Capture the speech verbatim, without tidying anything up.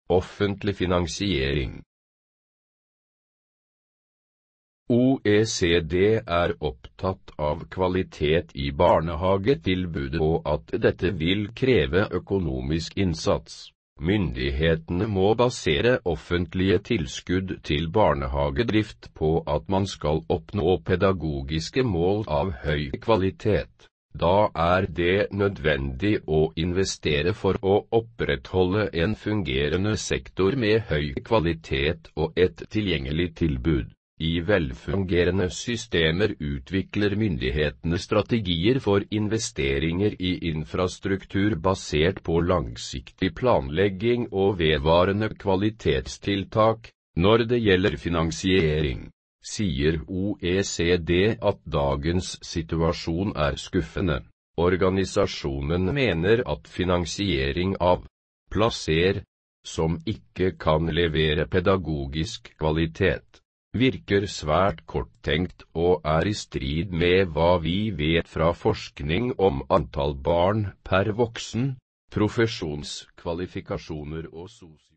offentlig finansiering. O E C D er opptatt av kvalitet i barnehagetilbudet og at dette vil kreve økonomisk innsats. Myndighetene må basere offentlige tilskudd til barnehagedrift på at man skal oppnå pedagogiske mål av høy kvalitet. Da er det nødvendig å investere for å opprettholde en fungerende sektor med høy kvalitet og et tilgjengelig tilbud. I velfungerende systemer utvikler myndighetene strategier for investeringer i infrastruktur basert på langsiktig planlegging og vedvarende kvalitetstiltak. Når det gjelder finansiering, sier O E C D at dagens situasjon er skuffende. Organisasjonen mener at finansiering av plasser, som ikke kan levere pedagogisk kvalitet, virker svært korttenkt og er i strid med hva vi vet fra forskning om antall barn per voksen, profesjonskvalifikasjoner og sosial